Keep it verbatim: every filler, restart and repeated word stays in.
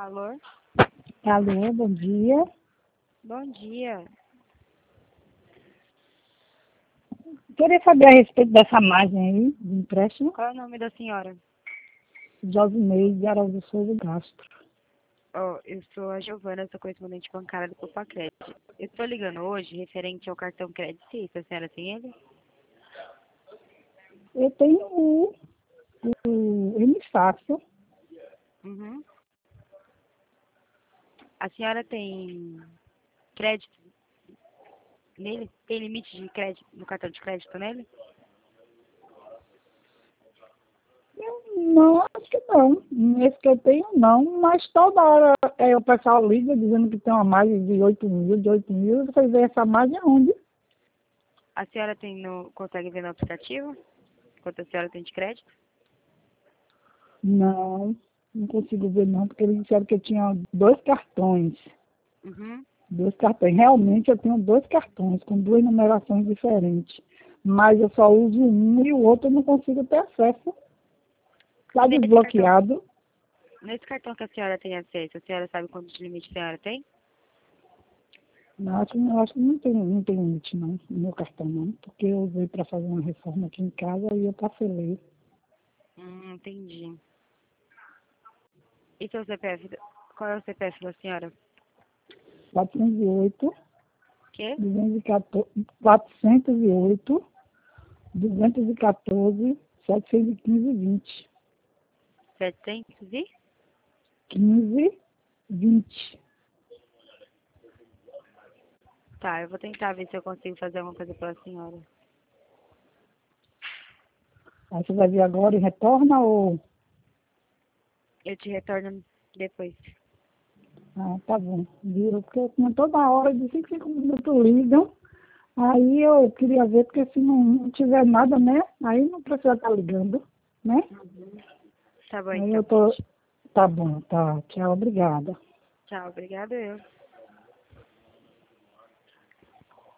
Alô? Alô, bom dia. Bom dia. Queria saber a respeito dessa margem aí, de empréstimo. Qual é o nome da senhora? Josinei de Araújo Souza Castro. Oh, eu sou a Giovana, sou correspondente bancária do Copacred. Eu estou ligando hoje referente ao cartão crédito. Se a senhora tem ele? Eu tenho o, o M Fácil. Uhum. A senhora tem crédito nele? Tem limite de crédito no cartão de crédito nele? Não, acho que não. Esse que eu tenho, não. Mas toda hora é, o pessoal liga dizendo que tem uma margem de oito mil, de oito mil. Você vê essa margem onde? A senhora tem no, consegue ver no aplicativo? Quanto a senhora tem de crédito? Não, não consigo ver não, porque eles disseram que eu tinha dois cartões. Uhum. Dois cartões. Realmente eu tenho dois cartões com duas numerações diferentes. Mas eu só uso um e o outro eu não consigo ter acesso. Está Nesse desbloqueado. cartão, nesse cartão que a senhora tem acesso, a senhora sabe quanto de limite a senhora tem? Não, acho, que- acho que não tem, não tem limite não, no meu cartão não. Porque eu usei para fazer uma reforma aqui em casa e eu parcelei. Hum, entendi. E seu C P F? da- Qual é o C P F da senhora? quatrocentos e oito, Quê? duzentos e quatorze, quatrocentos e oito, duzentos e quatorze, setecentos e quinze, vinte. setecentos e? quinze, vinte. Tá, eu vou tentar ver se eu consigo fazer alguma coisa pela senhora. Aí você vai vir agora e retorna ou... Eu te retorno depois. Ah, tá bom. Viram? Porque tinha toda hora, de cinco, cinco minutos ligam. Aí eu queria ver, porque se não, não tiver nada, né? Aí não precisa estar ligando, né? Tá bom, Aí então. eu tô... Tá bom, tá. Tchau, obrigada. Tchau, obrigada eu.